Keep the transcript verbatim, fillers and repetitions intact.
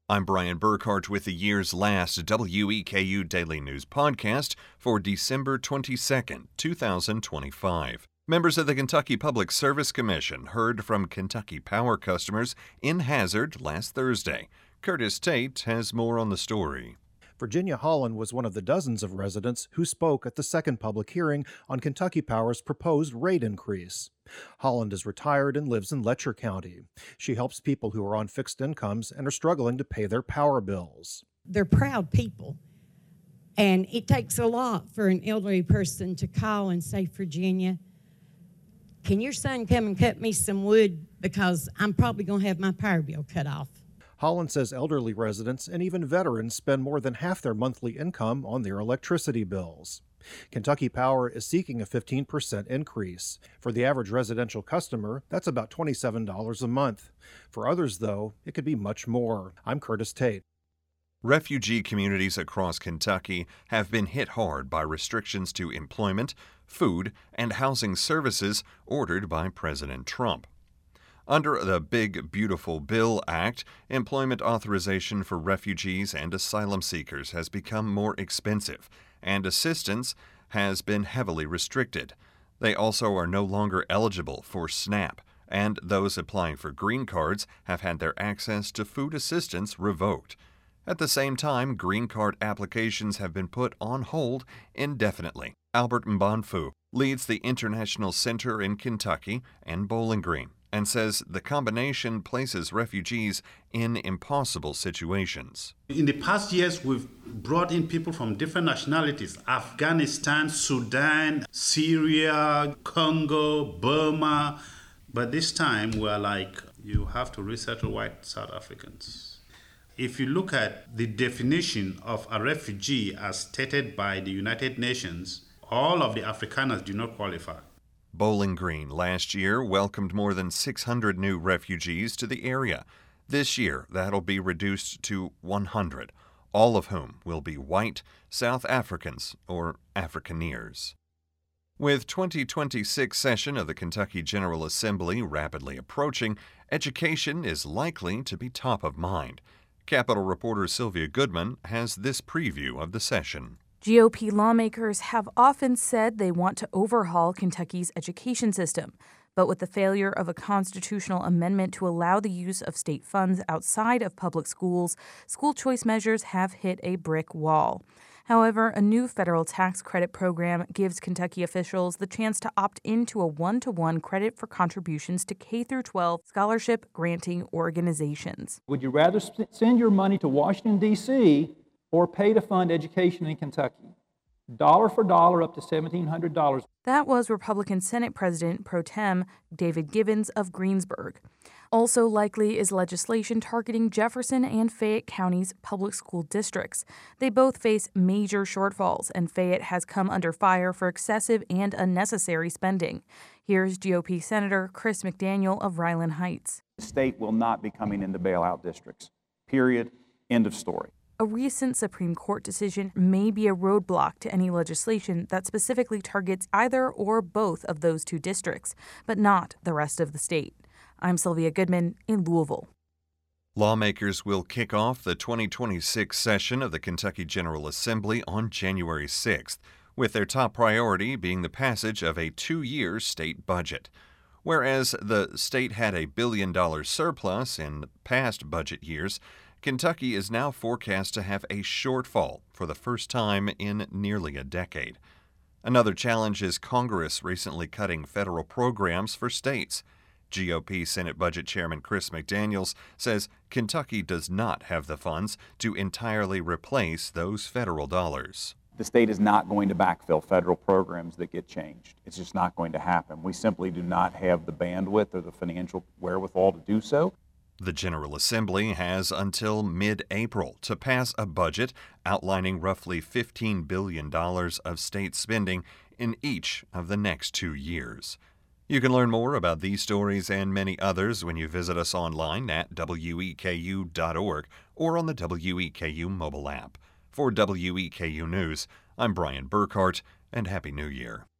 I'm Brian Burkhart with the year's last W E K U Daily News podcast for December twenty-second, two thousand twenty-five. Members of the Kentucky Public Service Commission heard from Kentucky Power customers in Hazard last Thursday. Curtis Tate has more on the story. Virginia Holland was one of the dozens of residents who spoke at the second public hearing on Kentucky Power's proposed rate increase. Holland is retired and lives in Letcher County. She helps people who are on fixed incomes and are struggling to pay their power bills. They're proud people, and it takes a lot for an elderly person to call and say, Virginia, can your son come and cut me some wood because I'm probably going to have my power bill cut off. Holland says elderly residents and even veterans spend more than half their monthly income on their electricity bills. Kentucky Power is seeking a fifteen percent increase. For the average residential customer, that's about twenty-seven dollars a month. For others, though, it could be much more. I'm Curtis Tate. Refugee communities across Kentucky have been hit hard by restrictions to employment, food, and housing services ordered by President Trump. Under the Big Beautiful Bill Act, employment authorization for refugees and asylum seekers has become more expensive, and assistance has been heavily restricted. They also are no longer eligible for SNAP, and those applying for green cards have had their access to food assistance revoked. At the same time, green card applications have been put on hold indefinitely. Albert Mbonfu leads the International Center in Kentucky and Bowling Green, and says the combination places refugees in impossible situations. In the past years, we've brought in people from different nationalities: Afghanistan, Sudan, Syria, Congo, Burma. But this time, we're like, you have to resettle white South Africans. If you look at the definition of a refugee as stated by the United Nations, all of the Afrikaners do not qualify. Bowling Green last year welcomed more than six hundred new refugees to the area. This year, that'll be reduced to one hundred, all of whom will be white South Africans or Afrikaners. With twenty twenty-six session of the Kentucky General Assembly rapidly approaching, education is likely to be top of mind. Capitol reporter Sylvia Goodman has this preview of the session. G O P lawmakers have often said they want to overhaul Kentucky's education system, but with the failure of a constitutional amendment to allow the use of state funds outside of public schools, school choice measures have hit a brick wall. However, a new federal tax credit program gives Kentucky officials the chance to opt into a one-to-one credit for contributions to K through twelve scholarship granting organizations. Would you rather sp- send your money to Washington, D C, or pay to fund education in Kentucky? Dollar for dollar, up to seventeen hundred dollars. That was Republican Senate President Pro Tem David Givens of Greensburg. Also likely is legislation targeting Jefferson and Fayette Counties' public school districts. They both face major shortfalls, and Fayette has come under fire for excessive and unnecessary spending. Here's G O P Senator Chris McDaniel of Ryland Heights. The state will not be coming into bailout districts. Period. End of story. A recent Supreme Court decision may be a roadblock to any legislation that specifically targets either or both of those two districts, but not the rest of the state. I'm Sylvia Goodman in Louisville. Lawmakers will kick off the twenty twenty-six session of the Kentucky General Assembly on January sixth, with their top priority being the passage of a two-year state budget. Whereas the state had a billion dollar surplus in past budget years, Kentucky is now forecast to have a shortfall for the first time in nearly a decade. Another challenge is Congress recently cutting federal programs for states. G O P Senate Budget Chairman Chris McDaniels says Kentucky does not have the funds to entirely replace those federal dollars. The state is not going to backfill federal programs that get changed. It's just not going to happen. We simply do not have the bandwidth or the financial wherewithal to do so. The General Assembly has until mid-April to pass a budget outlining roughly fifteen billion dollars of state spending in each of the next two years. You can learn more about these stories and many others when you visit us online at W E K U dot org or on the W E K U mobile app. For W E K U News, I'm Brian Burkhart, and Happy New Year.